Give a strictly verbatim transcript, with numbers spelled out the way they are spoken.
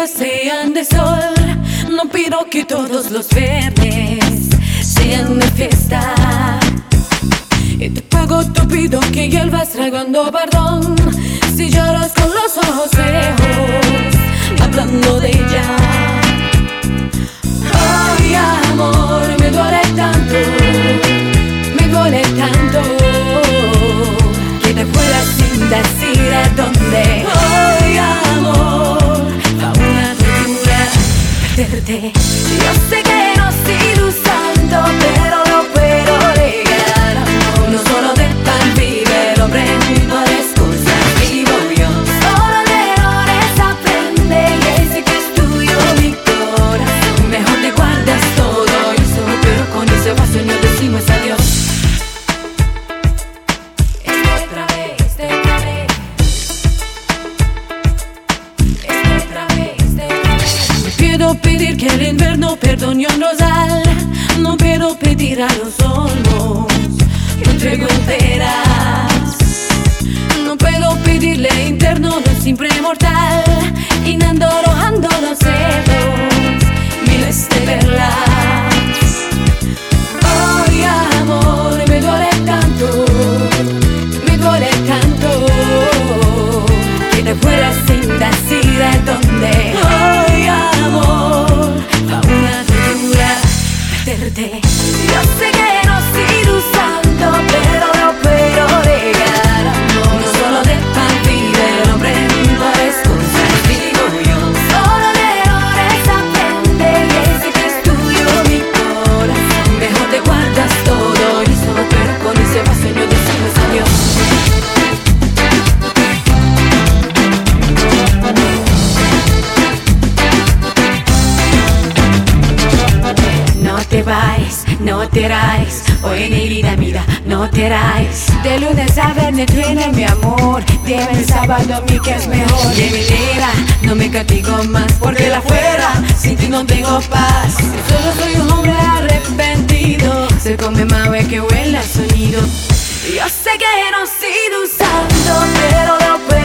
días sean de sol. No pido que todos los viernes sean de fiesta. Y te pago, te pido que vuelvas tragando perdón si lloras con los ojos rojos, hablando de ella. Ay, amor, me duele tanto, me duele tanto que te fueras sin decir a dónde. Ay, amor, a una tortura perderte. Yo sé que no sigo usando, pero no puedo negar, amor. No solo de pan vive el hombre, varias cosas vivo yo. Solo de errores aprende y ese que es tuyo mi corazón. Mejor te guardas todo eso, pero con ese vaso no decimos adiós. Esta otra vez, esta otra vez, esta otra vez, esta otra vez. No puedo pedir que el invierno perdone un rosal, no puedo pedir a los olmos que entrego enteras. No puedo pedirle interno de un simple mortal, inando, rojando los dedos, miles de perlas. Ay, amor, me duele tanto, me duele tanto que te fueras sin decir a dónde. Ay, amor, a una tortura perderte. Yo sé que no sigo usando, pero no puedo negar, amor. No solo de pan vive el hombre, varias cosas vivo yo. Solo de errores aprende y ese que es tuyo mi corazón. Mejor te guardas todo eso, pero con ese vaso no decimos adiós. No te vayas, no te irás, hoy ni vida mira, no te irás. De lunes a viernes viene mi amor, dime el sábado a mí que es mejor. De mi vida no me castigo más, porque la fuera sin ti no tengo paz. Yo solo soy un hombre arrepentido, se come más que huele a sonido. Yo sé que no sigo usando, pero no puedo